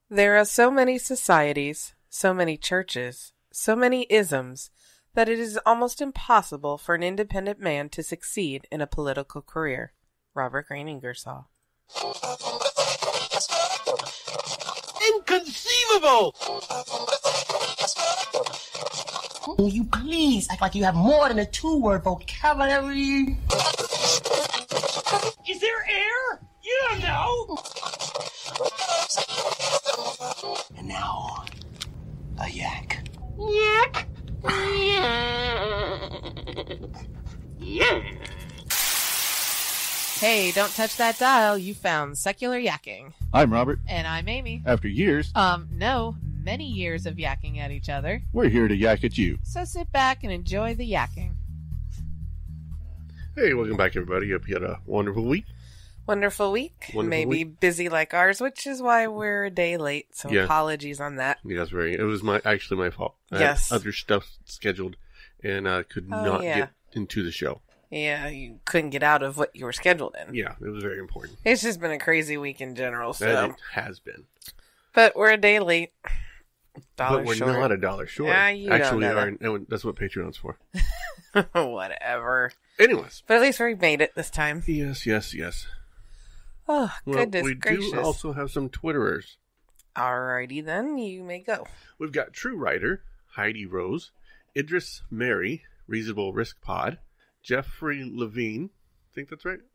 There are so many societies, so many churches, so many isms, that it is almost impossible for an independent man to succeed in a political career. Robert Greene Ingersoll. Inconceivable! Will you please act like you have more than a two-word vocabulary? Is there air? You don't know! And now, a yak. Yak! Yeah. Hey, don't touch that dial. You found Secular Yakking. I'm Robert. And I'm Amy. After years, No, many years of yakking at each other. we're here to yak at you. So sit back and enjoy the yakking. Hey, welcome back, everybody. Hope you had a wonderful week. Wonderful week. Wonderful Maybe week. busy like ours, which is why we're a day late. So Yeah. apologies on that. Yes, it was actually my fault. I Yes. had other stuff scheduled and could not yeah. get into the show. Yeah, you couldn't get out of what you were scheduled in. Yeah, it was very important. It's just been a crazy week in general. And So, it has been. but we're a day late. Dollar But we're short. not $1 short. Yeah, you don't actually, know are, and that's what Patreon's for. Whatever. Anyways. But at least we made it this time. Yes. Oh, Well, goodness we gracious. do also have some Twitterers. Alrighty then, you may go. We've got True Writer, Heidi Rose, Idris Mary, Reasonable Risk Pod, Jeffrey Levine. Think that's right?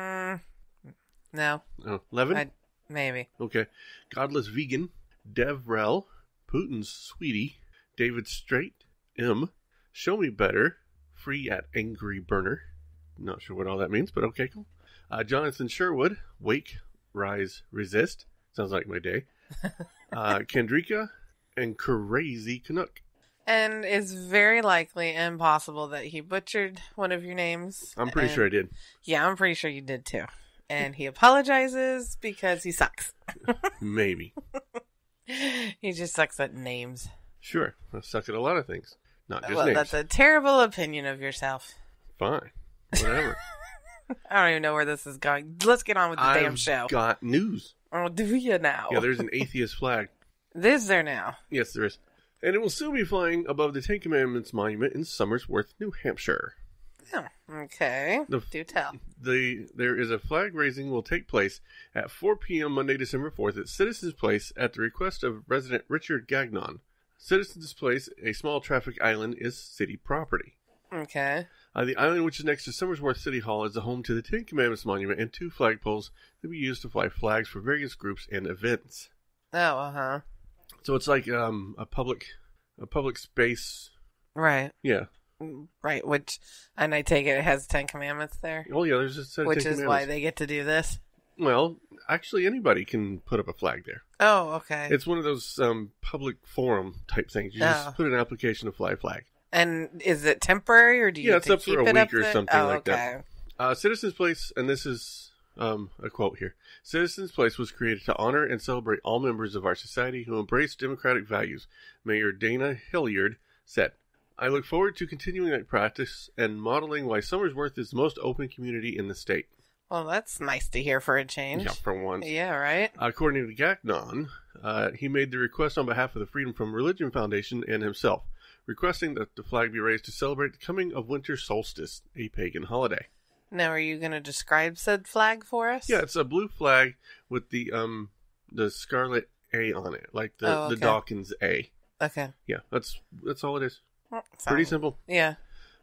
No, Oh, Levin? maybe. Okay. Godless Vegan, Dev Rel, Putin's Sweetie, David Straight, M, Show Me Better, Free at Angry Burner. Not sure what all that means, but okay, cool. Jonathan Sherwood, Wake, Rise, Resist. Sounds like my day. Kendrika, and Crazy Canuck. And it's very likely impossible that he butchered one of your names. I'm pretty sure I did. Yeah, I'm pretty sure you did too. And he apologizes because he sucks. Maybe. He just sucks at names. Sure. I suck at a lot of things. Not just Well, names. that's a terrible opinion of yourself. Fine. Whatever. I don't even know where this is going. Let's get on with the damn show. I've got news. Oh, do you now? Yeah, there's an atheist flag. Is there now? Yes, there is. And it will still be flying above the Ten Commandments Monument in Somersworth, New Hampshire. Oh, okay. Do tell. There is a flag raising will take place at 4 p.m. Monday, December 4th at Citizens Place at the request of resident Richard Gagnon. Citizens Place, a small traffic island, is city property. Okay. The island, which is next to Somersworth City Hall, is the home to the Ten Commandments Monument and 2 flagpoles that we use to fly flags for various groups and events. Oh, uh-huh. So it's like a public space. Right. Yeah. Right, and I take it has 10 commandments there? Oh, yeah, there's a set of Which 10 is why commandments. they get to do this? Well, actually, anybody can put up a flag there. Oh, okay. It's one of those public forum type things. You just put an application to fly a flag. And is it temporary, or do you Yeah, have it's to up for keep a it week up or there? something Oh, like okay. that. Citizens Place, and this is a quote here. Citizens Place was created to honor and celebrate all members of our society who embrace democratic values. Mayor Dana Hilliard said, I look forward to continuing that practice and modeling why Somersworth is the most open community in the state. Well, that's nice to hear for a change. Yeah, for once. Yeah, right? According to Gagnon, he made the request on behalf of the Freedom from Religion Foundation and himself, requesting that the flag be raised to celebrate the coming of winter solstice, a pagan holiday. Now, are you going to describe said flag for us? Yeah, it's a blue flag with the scarlet A on it, like the Dawkins A. Okay. Yeah, that's all it is. Well, Pretty simple. Yeah.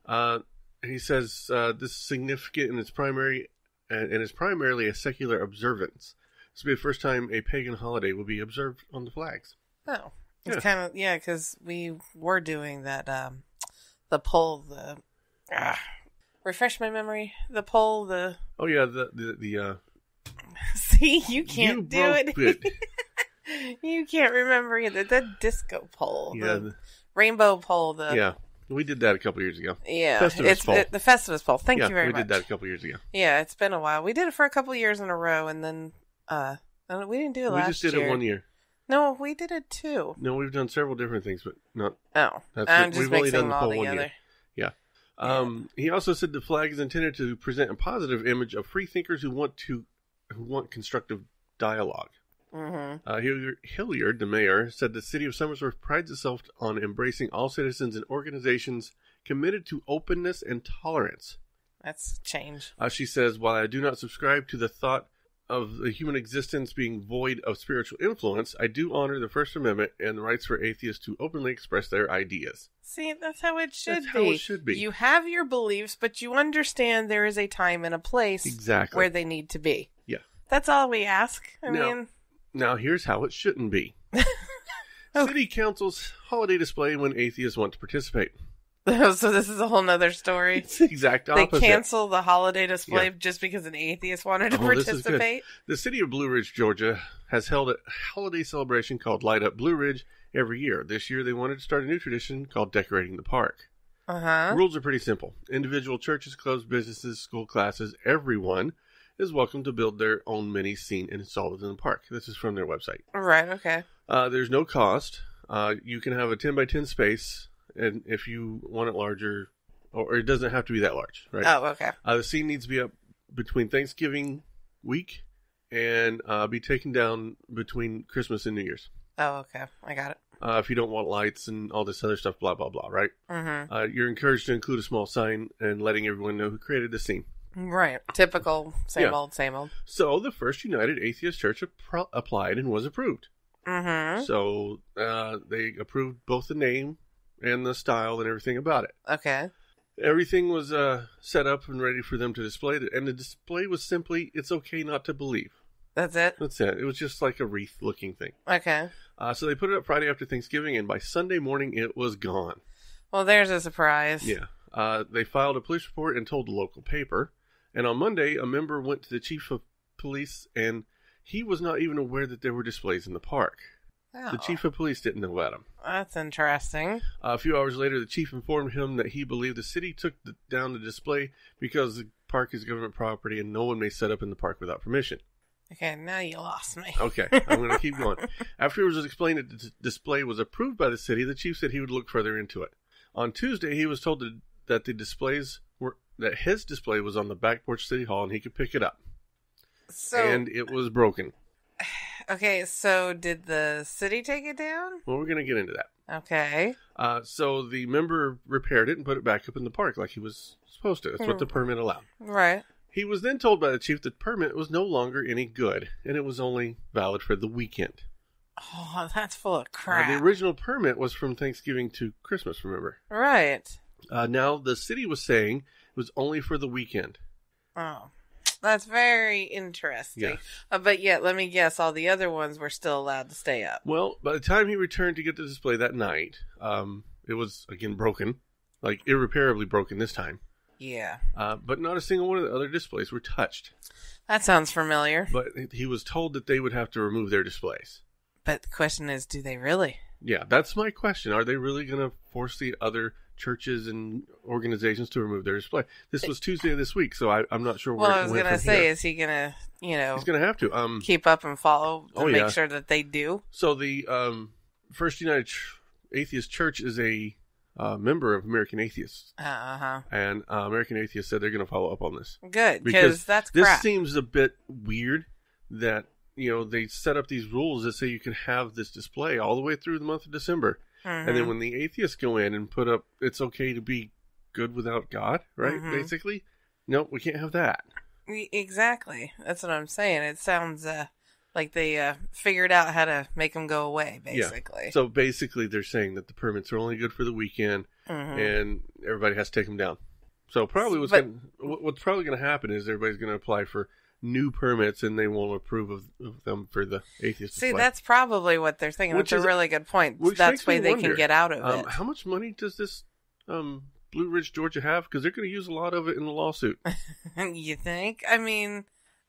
He says this is significant and it's primarily a secular observance. This will be the first time a pagan holiday will be observed on the flags. Oh. It's kind of, because we were doing that, the poll, refresh my memory, the poll, Oh yeah, the see, you can't you do broke it. You can't remember either. The disco poll, Yeah, the rainbow poll, yeah. We did that a couple years ago. Yeah, Festivus poll. The Festivus poll. Thank Yeah, you very we much. did that a couple years ago. Yeah, it's been a while. We did it for a couple years in a row, and then we didn't do it last year. We just did it 1 year. No, we did it too. No, we've done several different things, but not. Oh, That's I'm it. just We've only mixing done them the all poll 1 year. together. Yeah. He also said the flag is intended to present a positive image of free thinkers who want constructive dialogue. Hilliard, the mayor, said the city of Somersworth prides itself on embracing all citizens and organizations committed to openness and tolerance. That's change. She says, while I do not subscribe to the thought of the human existence being void of spiritual influence, I do honor the First Amendment and the rights for atheists to openly express their ideas. See, that's how it should That's be. how it should be. You have your beliefs, but you understand there is a time and a place Exactly. where they need to be. Yeah. That's all we ask. I mean... Now, here's how it shouldn't be. City Council's holiday display when atheists want to participate. So this is a whole nother story. It's the exact opposite. They cancel the holiday display Yeah. just because an atheist wanted to This is good. participate. The city of Blue Ridge, Georgia, has held a holiday celebration called Light Up Blue Ridge every year. This year, they wanted to start a new tradition called Decorating the Park. Uh-huh. Rules are pretty simple. Individual churches, clubs, businesses, school classes, everyone is welcome to build their own mini scene and install it in the park. This is from their website. Right, okay. There's no cost. You can have a 10 by 10 space, and if you want it larger, or it doesn't have to be that large, right? Oh, okay. The scene needs to be up between Thanksgiving week and be taken down between Christmas and New Year's. Oh, okay. I got it. If you don't want lights and all this other stuff, blah, blah, blah, right? Mm-hmm. You're encouraged to include a small sign and letting everyone know who created the scene. Right. Typical, same Yeah. old, same old. So the First United Atheist Church applied and was approved. Mm-hmm. So they approved both the name and the style and everything about it. Okay. Everything was set up and ready for them to display it. And the display was simply, it's okay not to believe. That's it? That's it. It was just like a wreath-looking thing. Okay. So they put it up Friday after Thanksgiving, and by Sunday morning, it was gone. Well, there's a surprise. Yeah. They filed a police report and told the local paper. And on Monday, a member went to the chief of police, and he was not even aware that there were displays in the park. Oh, The chief of police didn't know about them. that's interesting. A few hours later, the chief informed him that he believed the city took down the display because the park is government property and no one may set up in the park without permission. Okay, now you lost me. Okay, I'm going to keep going. After it was explained that the display was approved by the city, the chief said he would look further into it. On Tuesday, he was told that that his display was on the back porch of City Hall and he could pick it up. So, And it was broken. okay, so did the city take it down? Well, we're going to get into that. Okay. So the member repaired it and put it back up in the park like he was supposed to. That's what the permit allowed. Right. He was then told by the chief that the permit was no longer any good, and it was only valid for the weekend. Oh, that's full of crap. The original permit was from Thanksgiving to Christmas, remember? Right. Now, the city was saying it was only for the weekend. Oh, that's very interesting. Yeah. But yet, let me guess, all the other ones were still allowed to stay up. Well, by the time he returned to get the display that night, it was, again, broken. Like, irreparably broken this time. Yeah. But not a single one of the other displays were touched. That sounds familiar. But he was told that they would have to remove their displays. But the question is, do they really? Yeah, that's my question. Are they really going to force the other churches and organizations to remove their display? This was Tuesday of this week, so I'm not sure where Well, it I was went going to from say, here. is he going to, He's going to have to. keep up and follow to Oh, make yeah. sure that they do? So the First United Atheist Church is a member of American Atheists. Uh-huh. And American Atheists said they're going to follow up on this. Good, because that's this crap. seems a bit weird that, they set up these rules that say you can have this display all the way through the month of December. Mhm. And then when the atheists go in and put up, it's okay to be good without God, right? Mhm. Basically. No, we can't have that. Exactly. That's what I'm saying. It sounds like they figured out how to make them go away, basically. Yeah. So basically they're saying that the permits are only good for the weekend Mhm. and everybody has to take them down. So probably what's probably going to happen is everybody's going to apply for new permits and they won't approve of them for the atheist See, display. that's probably what they're thinking. Which That's is- a really good point. which That's makes way me they wonder, can get out of it. How much money does this Blue Ridge, Georgia have? Because they're going to use a lot of it in the lawsuit. You think? I mean,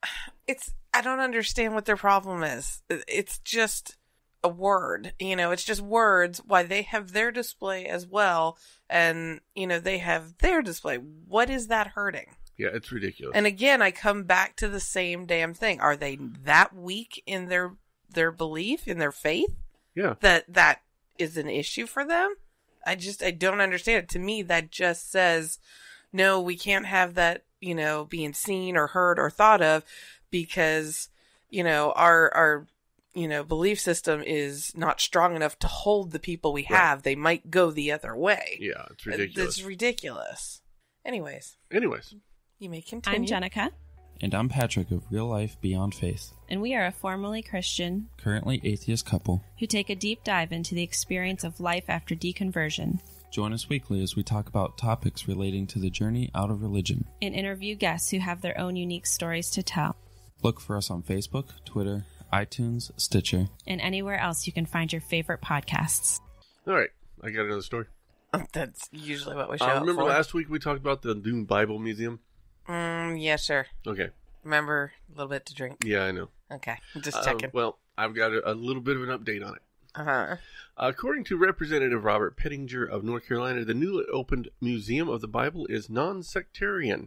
I don't understand what their problem is. It's just a word, it's just words. Why they have their display as well, and they have their display. What is that hurting? Yeah, it's ridiculous. And again, I come back to the same damn thing. Are they that weak in their belief, in their faith, yeah. that is an issue for them? I don't understand it. To me, that just says, no, we can't have that, being seen or heard or thought of because, our belief system is not strong enough to hold the people we have, they might go the other way. Yeah, it's ridiculous. It's ridiculous. Anyways, you may continue. I'm Jenica. And I'm Patrick of Real Life Beyond Faith. And we are a formerly Christian, currently atheist couple who take a deep dive into the experience of life after deconversion. Join us weekly as we talk about topics relating to the journey out of religion. And interview guests who have their own unique stories to tell. Look for us on Facebook, Twitter, iTunes, Stitcher, and anywhere else you can find your favorite podcasts. All right, I got another story. That's usually what we show up remember for. last week we talked about the new Bible Museum? Yeah, sure. Okay. Remember a little bit to drink. Yeah, I know. Okay, just checking. Well, I've got a little bit of an update on it. Uh-huh. According to Representative Robert Pettinger of North Carolina, the newly opened Museum of the Bible is non-sectarian.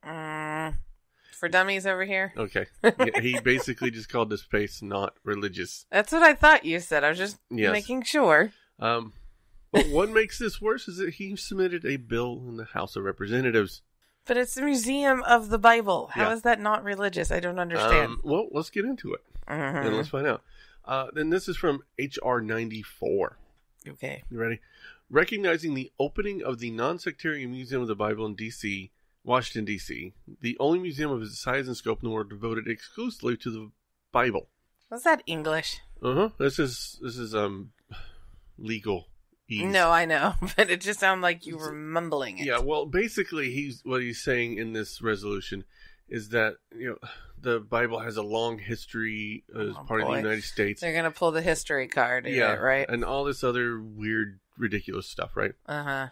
For dummies over here? Okay. Yeah, he basically just called this place not religious. That's what I thought you said. I was just making sure. But what makes this worse is that he submitted a bill in the House of Representatives. But it's the Museum of the Bible. How Yeah. is that not religious? I don't understand. Well, let's get into it. And let's find out. Then this is from H.R. 94. Okay. You ready? Recognizing the opening of the non-sectarian Museum of the Bible in D.C., Washington, D.C., the only museum of its size and scope in the world devoted exclusively to the Bible. Was that English? This is legal. No, I know, but it just sounded like you were mumbling it. Yeah, well, basically, what he's saying in this resolution is that the Bible has a long history as part of the United States. They're gonna pull the history card, right? And all this other weird, ridiculous stuff, right? Uh-huh.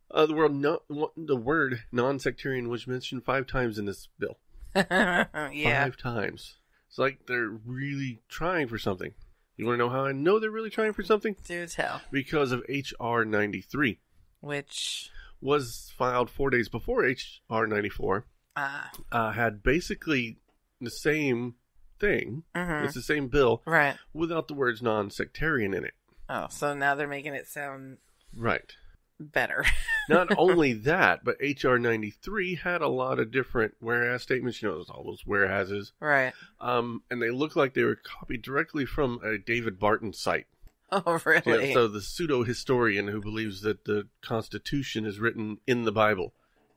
The word non-sectarian was mentioned 5 times in this bill. Yeah. 5 times. It's like they're really trying for something. You want to know how I know they're really trying for something? Do tell. Because of H.R. 93. Which was filed 4 days before H.R. 94. Had basically the same thing. Mm-hmm. It's the same bill. Right. Without the words non-sectarian in it. Oh, so now they're making it sound right. better. Not only that, but H.R. 93 had a lot of different whereas statements. There's all those whereases. Right. And they look like they were copied directly from a David Barton site. Oh, really? Yeah, so the pseudo-historian who believes that the Constitution is written in the Bible.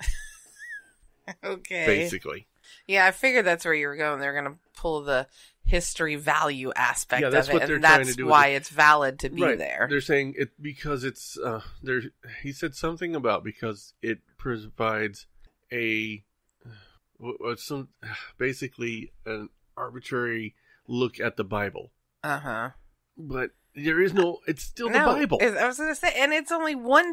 Okay. Basically. Yeah, I figured that's where you were going. They're going to pull the history value aspect of it, what they're and trying that's to do why with it. it's valid to be Right. there. They're saying it because it's he said something about because it provides basically an arbitrary look at the Bible. Uh-huh. But there is it's still the No, Bible. I was going to say, and it's only one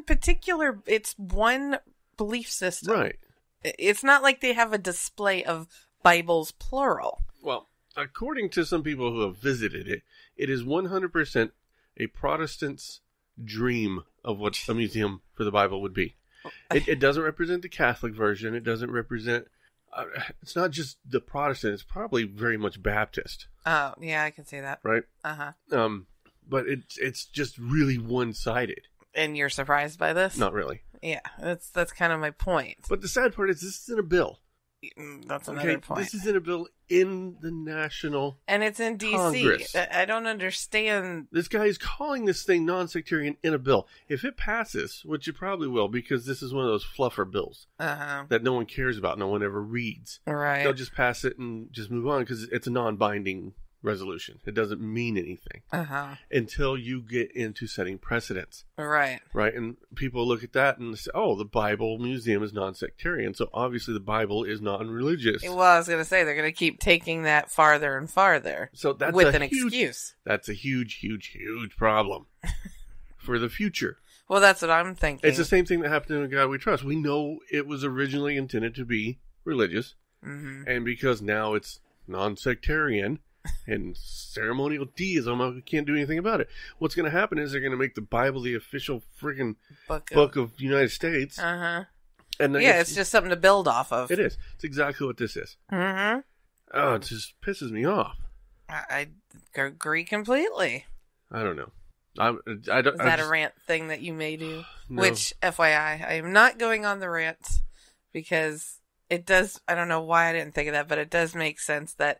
belief system. Right. It's not like they have a display of Bibles plural. Well, according to some people who have visited it, it is 100% a Protestant's dream of what a museum for the Bible would be. It doesn't represent the Catholic version. It doesn't represent... it's not just the Protestant. It's probably very much Baptist. Oh, yeah, I can see that. Right? Uh-huh. But it's just really one-sided. And you're surprised by this? Not really. Yeah, that's kind of my point. But the sad part is this is in a bill. That's another point. This is in a bill in the National And it's in D.C. Congress. I don't understand. This guy is calling this thing non-sectarian in a bill. If it passes, which it probably will, because this is one of those fluffer bills that no one cares about, no one ever reads. Right. They'll just pass it and just move on because it's a non-binding resolution. It doesn't mean anything until you get into setting precedents. Right. Right. And people look at that and say, oh, the Bible Museum is non-sectarian. So obviously the Bible is non-religious. Well, I was going to say, they're going to keep taking that farther and farther. So that's with an excuse. That's a huge, huge, huge problem for the future. Well, that's what I'm thinking. It's the same thing that happened in God We Trust. We know it was originally intended to be religious. Mm-hmm. And because now it's non-sectarian and ceremonial deism, I can't do anything about it. What's going to happen is they're going to make the Bible the official friggin' book of the United States. Uh-huh. And it's just something to build off of. It is. It's exactly what this is. Mm-hmm. Oh, it just pisses me off. I agree completely. I don't know. I don't. Is that a rant thing that you may do? No. Which, FYI, I am not going on the rant because it does. I don't know why I didn't think of that, but it does make sense that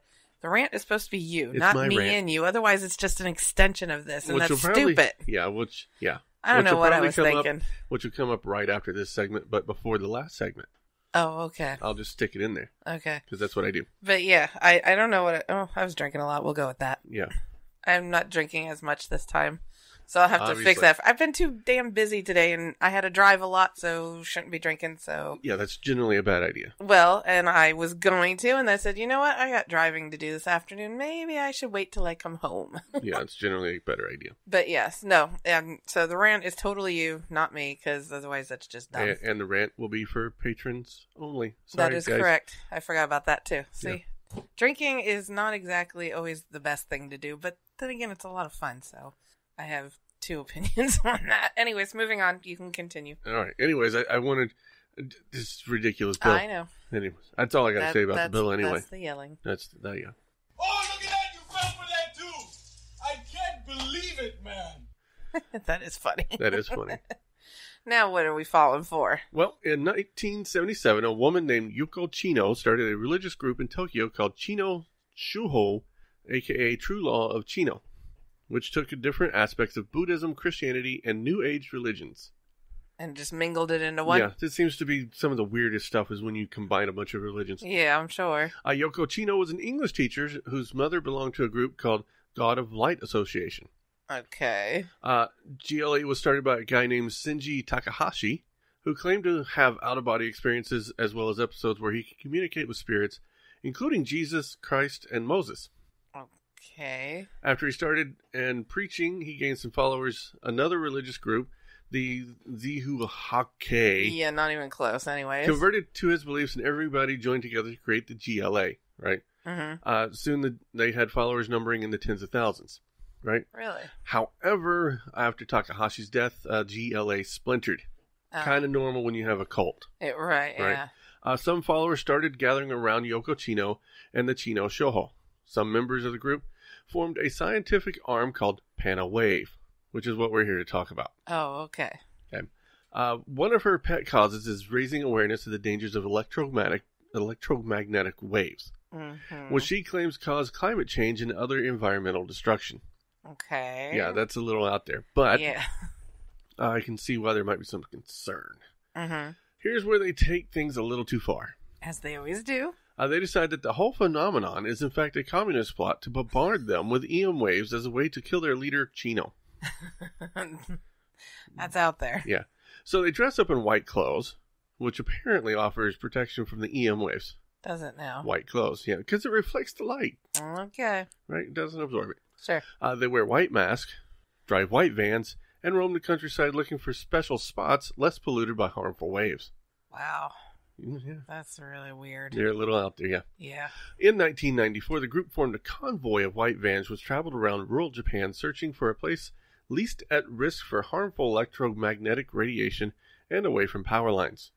The rant is supposed to be you, It's not my me rant. and you. Otherwise, it's just an extension of this, and Which that's will probably- stupid. Yeah, I don't Which know will what I probably was come up- thinking. which will come up right after this segment, but before the last segment. Oh, okay. I'll just stick it in there Okay. because that's what I do. But yeah, I don't know what... I was drinking a lot. We'll go with that. Yeah. I'm not drinking as much this time. So I'll have to fix Obviously. that. I've been too damn busy today, and I had to drive a lot, so shouldn't be drinking, so... Yeah, that's generally a bad idea. Well, and I was going to, and I said, you know what? I got driving to do this afternoon. Maybe I should wait till I come home. Yeah, it's generally a better idea. But yes, no. So the rant is totally you, not me, because otherwise that's just dumb. And the rant will be for patrons only. Sorry, That is guys. correct. I forgot about that too. See, drinking is not exactly always the best thing to do, but then again, it's a lot of fun. So I have two opinions on that. Anyways, moving on. You can continue. All right. Anyways, I wanted this ridiculous bill. I know. Anyways, that's all I got to say about the bill. Anyway, That's the yelling. that's that. Yeah. Oh, look at that! You fell for that too. I can't believe it, man. That is funny. That is funny. Now, what are we falling for? Well, in 1977, a woman named Yuko Chino started a religious group in Tokyo called Chino Shuho, aka True Law of Chino, which took different aspects of Buddhism, Christianity, and New Age religions. And just mingled it into one? Yeah, this seems to be some of the weirdest stuff is when you combine a bunch of religions. Yeah, I'm sure. Yoko Chino was an English teacher whose mother belonged to a group called God of Light Association. Okay. GLA was started by a guy named Shinji Takahashi, who claimed to have out-of-body experiences as well as episodes where he could communicate with spirits, including Jesus, Christ, and Moses. Okay. After he started and preaching, he gained some followers. Another religious group, the Zihuhake, Yeah, not even close anyways. converted to his beliefs, and everybody joined together to create the GLA, right? Mm-hmm. Soon they had followers numbering in the tens of thousands, right? Really? However, after Takahashi's death, GLA splintered. Kind of normal when you have a cult. Right, yeah. Some followers started gathering around Yoko Chino and the Chino Shoho. Some members of the group formed a scientific arm called Pana Wave, which is what we're here to talk about. Oh, okay. Okay. One of her pet causes is raising awareness of the dangers of electromagnetic waves, Mm-hmm. which she claims cause climate change and other environmental destruction. Okay. Yeah, that's a little out there, but Yeah. I can see why there might be some concern. Mm-hmm. Here's where they take things a little too far. As they always do. They decide that the whole phenomenon is in fact a communist plot to bombard them with EM waves as a way to kill their leader, Chino. That's out there. Yeah. So they dress up in white clothes, which apparently offers protection from the EM waves. Does it now? White clothes, yeah, because it reflects the light, Okay. right? It doesn't absorb it. Sure. They wear white masks, drive white vans, and roam the countryside looking for special spots less polluted by harmful waves. Wow. Yeah. That's really weird. They're a little out there, yeah. Yeah. In 1994, the group formed a convoy of white vans which traveled around rural Japan searching for a place least at risk for harmful electromagnetic radiation and away from power lines,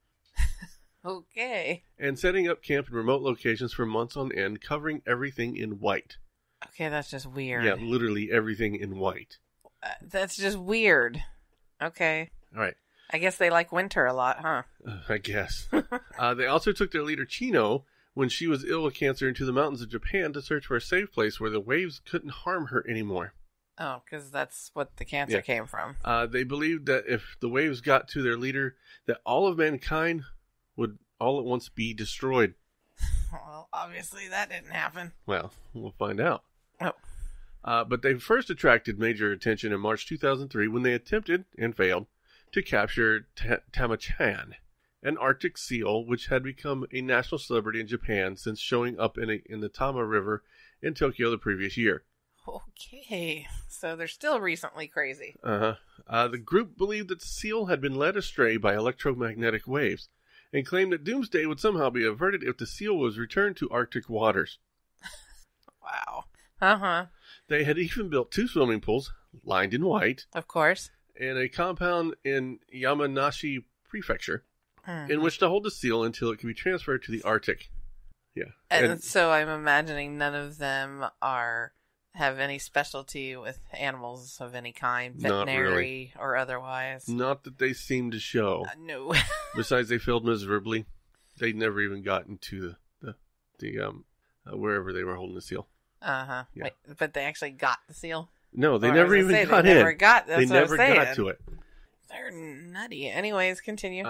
Okay. and setting up camp in remote locations for months on end, covering everything in white. Okay, that's just weird. Yeah, literally everything in white. That's just weird. Okay. All right. I guess they like winter a lot, huh? I guess. They also took their leader Chino, when she was ill with cancer, into the mountains of Japan to search for a safe place where the waves couldn't harm her anymore. Oh, because that's what the cancer Yeah. came from. They believed that if the waves got to their leader, that all of mankind would all at once be destroyed. Well, obviously that didn't happen. Well, we'll find out. Oh. But they first attracted major attention in March 2003 when they attempted, and failed, to capture Tamachan, an Arctic seal which had become a national celebrity in Japan since showing up in the Tama River in Tokyo the previous year. Okay. So they're still recently crazy. The group believed that the seal had been led astray by electromagnetic waves and claimed that doomsday would somehow be averted if the seal was returned to Arctic waters. Wow. Uh-huh. They had even built 2 swimming pools, lined in white, Of course. in a compound in Yamanashi Prefecture, Mhm. in which to hold the seal until it could be transferred to the Arctic. Yeah. And so I'm imagining none of them have any specialty with animals of any kind, Not veterinary or otherwise. not that they seem to show. No. Besides, they failed miserably. They never even got into the wherever they were holding the seal. Uh-huh. Yeah. Wait, but they actually got the seal? No, they Or I never was gonna even say, got they in. never got- that's they what I was never got saying. to it. They're nutty. Anyways, continue.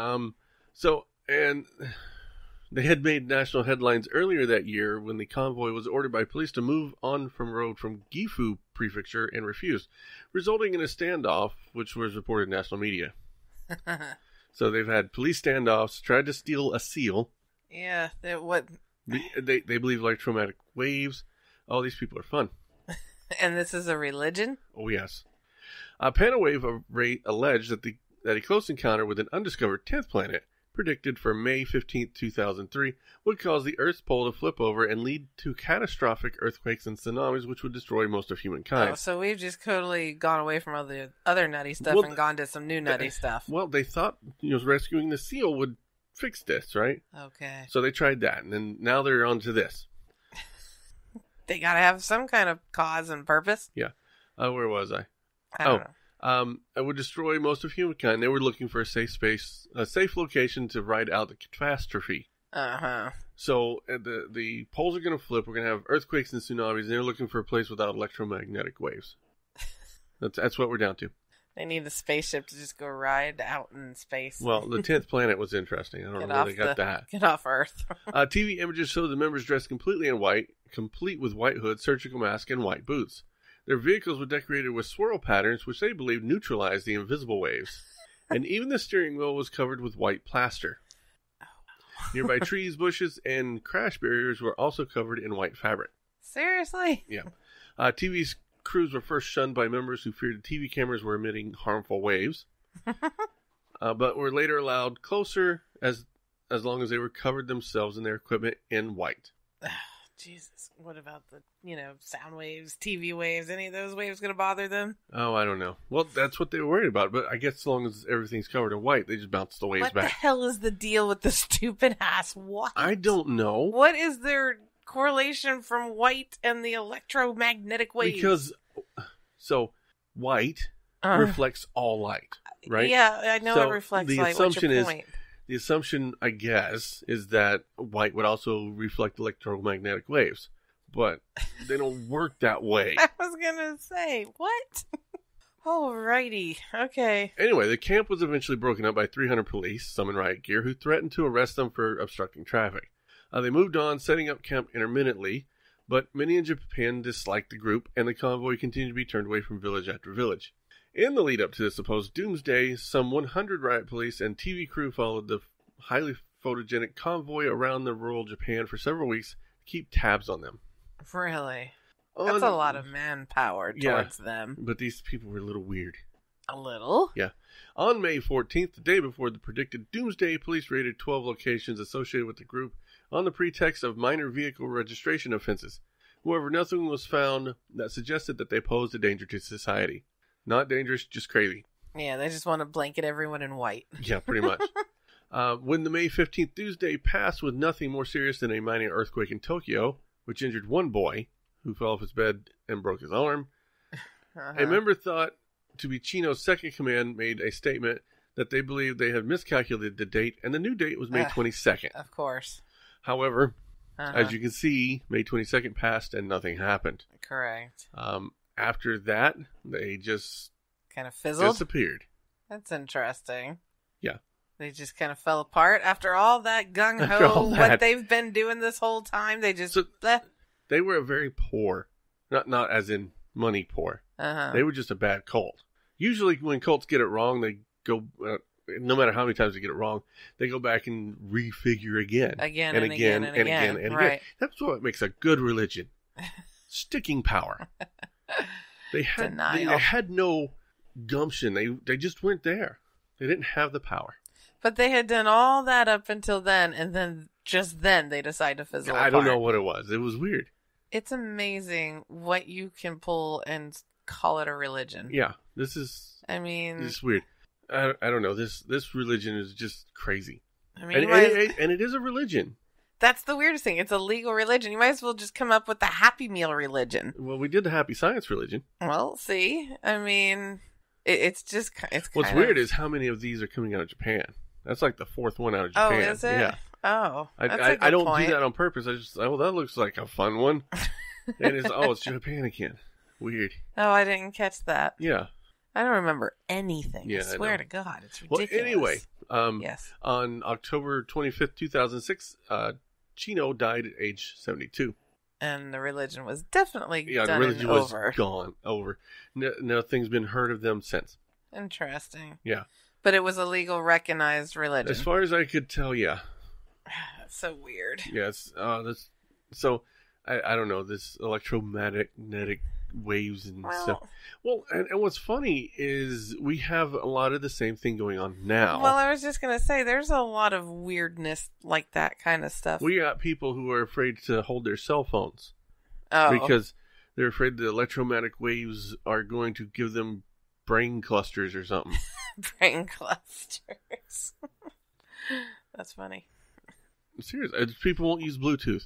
And they had made national headlines earlier that year when the convoy was ordered by police to move on from road from Gifu Prefecture and refused, resulting in a standoff, which was reported in national media. So they've had police standoffs, tried to steal a seal. Yeah, what? They believe electromagnetic waves. Oh, these people are fun. And this is a religion? Oh, yes. Panawave alleged that a close encounter with an undiscovered 10th planet, predicted for May 15, 2003, would cause the Earth's pole to flip over and lead to catastrophic earthquakes and tsunamis, which would destroy most of humankind. Oh, so we've just totally gone away from all the other nutty stuff Well, and gone to some new nutty stuff. Well, they thought rescuing the seal would fix this, right? Okay. So they tried that, and then now they're on to this. They gotta have some kind of cause and purpose. Yeah. Where was I? I don't know. It would destroy most of humankind. They were looking for a safe location to ride out the catastrophe. Uh-huh. So the poles are going to flip. We're going to have earthquakes and tsunamis. And they're looking for a place without electromagnetic waves. That's what we're down to. They need a spaceship to just go ride out in space. Well, the 10th planet was interesting. I don't know where they got that. Get off Earth. TV images show the members dressed completely in white, complete with white hood, surgical mask, and white boots. Their vehicles were decorated with swirl patterns, which they believed neutralized the invisible waves. And even the steering wheel was covered with white plaster. Nearby trees, bushes, and crash barriers were also covered in white fabric. Seriously? Yeah. TV's crews were first shunned by members who feared the TV cameras were emitting harmful waves, but were later allowed closer as long as they were covered themselves and their equipment in white. Jesus. What about the, sound waves, TV waves? Any of those waves going to bother them? Oh, I don't know. Well, that's what they were worried about, but I guess as long as everything's covered in white, they just bounce the waves What back. the hell is the deal with the stupid ass white? I don't know. What is their correlation from white and the electromagnetic waves? Because, white reflects all light, right? Yeah, I know So it reflects the light. What's assumption your is- point? The assumption, I guess, is that white would also reflect electromagnetic waves, but they don't work that way. I was going to say, what? Alrighty. Okay. Anyway, the camp was eventually broken up by 300 police, some in riot gear, who threatened to arrest them for obstructing traffic. They moved on, setting up camp intermittently, but many in Japan disliked the group, and the convoy continued to be turned away from village after village. In the lead up to the supposed doomsday, some 100 riot police and TV crew followed the highly photogenic convoy around the rural Japan for several weeks to keep tabs on them. Really? That's a lot of manpower towards them. But these people were a little weird. A little? Yeah. On May 14th, the day before the predicted doomsday, police raided 12 locations associated with the group on the pretext of minor vehicle registration offenses. However, nothing was found that suggested that they posed a danger to society. Not dangerous, just crazy. Yeah, they just want to blanket everyone in white. Yeah, pretty much. When the May 15th doomsday passed with nothing more serious than a minor earthquake in Tokyo, which injured one boy who fell off his bed and broke his arm, a member thought to be Chino's second command made a statement that they believed they had miscalculated the date, and the new date was May 22nd. Of course. However, as you can see, May 22nd passed and nothing happened. Correct. After that, they just Kind of fizzled? disappeared. That's interesting. Yeah. They just kind of fell apart after all that After gung-ho, all what that. they've been doing this whole time. They just... So- They were a very poor, not as in money poor. They were just a bad cult. Usually when cults get it wrong, they go, no matter how many times they get it wrong, they go back and refigure again. Again and and again again and and again again. and Right. again. That's what makes a good religion. Sticking power. They Denial. had no gumption. They just weren't there. They didn't have the power. But they had done all that up until then, and then just then they decide to fizzle apart. I don't know what it was. It was weird. It's amazing what you can pull and call it a religion. Yeah, this is I mean, weird. I don't know. This religion is just crazy. and And it is a religion. that's the weirdest thing. It's a legal religion. You might as well just come up with the Happy Meal religion. Well, we did the happy science religion. Well, see, I mean, it's just it's What's kind weird of, is how many of these are coming out of Japan. That's like the fourth one out of oh, Japan. is it? Yeah. Oh, that's a I good don't point. do that on purpose. I just, that looks like a fun one. And it's Japan again. Weird. Oh, I didn't catch that. Yeah. I don't remember anything. Yeah, I I swear know. to God, it's Well, ridiculous. anyway, yes. on October 25th, 2006, Chino died at age 72. And the religion was definitely Yeah, done the religion and was over. gone. Over. Nothing's been heard of them since. Interesting. Yeah. But it was a legal, recognized religion. As far as I could tell, yeah. That's so weird. Yes. So, I don't know, this electromagnetic waves and stuff. Well, and what's funny is we have a lot of the same thing going on now. Well, I was just going to say, there's a lot of weirdness like that kind of stuff. We got people who are afraid to hold their cell phones Oh. because they're afraid the electromagnetic waves are going to give them brain clusters or something. Brain clusters. That's funny. Seriously, people won't use Bluetooth.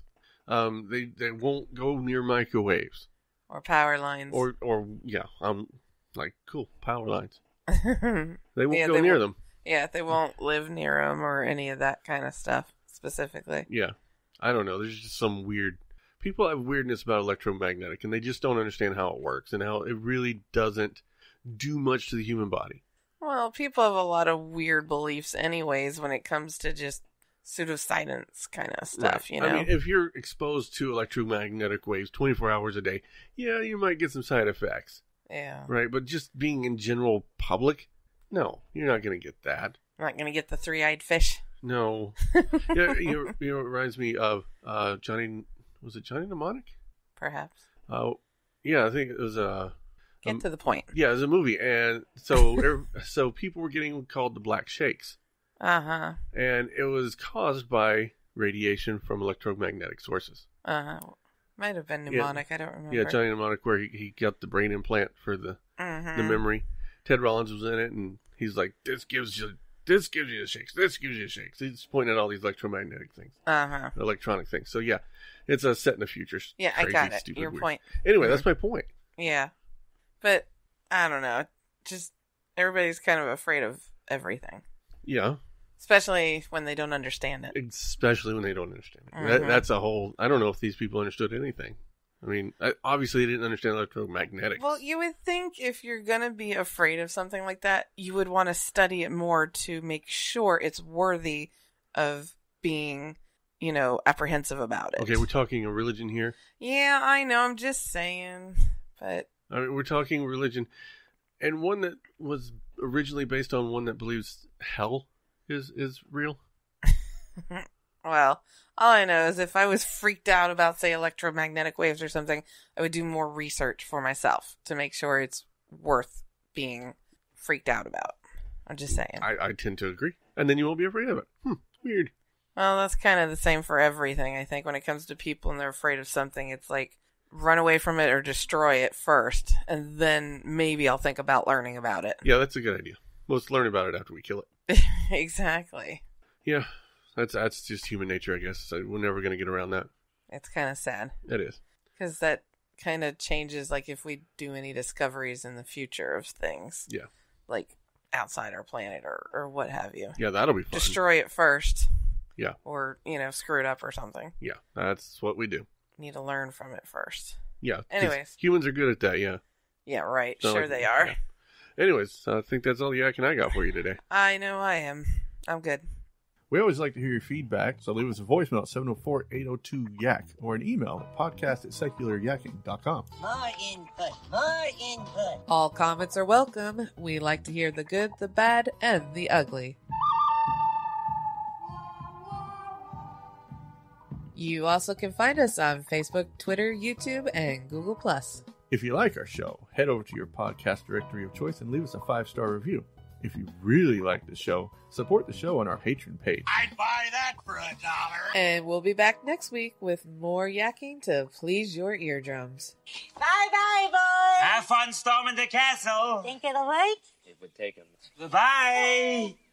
They won't go near microwaves Or power lines. or yeah. Like cool power lines. They They won't go near them. Yeah, they won't live near them or any of that kind of stuff specifically. Yeah, I don't know. There's just some weird. People have weirdness about electromagnetic, and they just don't understand how it works and how it really doesn't do much to the human body. Well, people have a lot of weird beliefs anyways when it comes to just pseudoscience kind of stuff, you know? I mean, if you're exposed to electromagnetic waves 24 hours a day, yeah, you might get some side effects, Yeah. right? But just being in general public, no, you're not going to get that. I'm not going to get the three-eyed fish. No. Yeah, you know, it reminds me of Johnny, was it Johnny Mnemonic? Perhaps. Yeah, I think it was Get to the point. yeah, it was a movie, and so so people were getting called the Black Shakes, Uh-huh. and it was caused by radiation from electromagnetic sources. Uh-huh. Might have been mnemonic. I don't remember. Yeah, Johnny Mnemonic, where he got the brain implant for the memory. Ted Rollins was in it, and he's like, "This gives you the shakes. This gives you the shakes." He's pointing at all these electromagnetic things, electronic things. So yeah, it's a set in the future. Yeah, Crazy, I got it. stupid, Your weird. point. Anyway, that's my point. Yeah. But, I don't know. Just, everybody's kind of afraid of everything. Yeah, Especially when they don't understand it. especially when they don't understand it. That's a whole. I don't know if these people understood anything. I mean, obviously they didn't understand electromagnetics. Well, you would think if you're going to be afraid of something like that, you would want to study it more to make sure it's worthy of being, you know, apprehensive about it. Okay, we're talking a religion here. Yeah, I know. I'm just saying. But I mean, we're talking religion, and one that was originally based on one that believes hell is real. well, all I know is if I was freaked out about, say, electromagnetic waves or something, I would do more research for myself to make sure it's worth being freaked out about. I'm just saying. I tend to agree, and then you won't be afraid of it. Weird. Well, that's kind of the same for everything, I think. When it comes to people and they're afraid of something, it's like, run away from it or destroy it first, and then maybe I'll think about learning about it. Yeah, that's a good idea. Let's learn about it after we kill it. Exactly. Yeah, that's just human nature, I guess. So we're never going to get around that. It's kind of sad. It is. Because that kind of changes, like, if we do any discoveries in the future of things. Yeah. Like, outside our planet or what have you. Yeah, that'll be fun. Destroy it first. Yeah. Or, you know, screw it up or something. Yeah, that's what we do. Need to learn from it first. Yeah. 'cause Anyways. humans are good at that, yeah. Yeah, right. So, Sure like, they are. yeah. Anyways, I think that's all the yakking I got for you today. I know I am. I'm good. We always like to hear your feedback, so leave us a voicemail at 704-802-YAK or an email at podcast@secularyakking.com. More input. All comments are welcome. We like to hear the good, the bad, and the ugly. You also can find us on Facebook, Twitter, YouTube, and Google+. If you like our show, head over to your podcast directory of choice and leave us a 5-star review. If you really like the show, support the show on our Patreon page. I'd buy that for $1. And we'll be back next week with more yakking to please your eardrums. Bye-bye, boys. Have fun storming the castle. Think it'll work? Bye.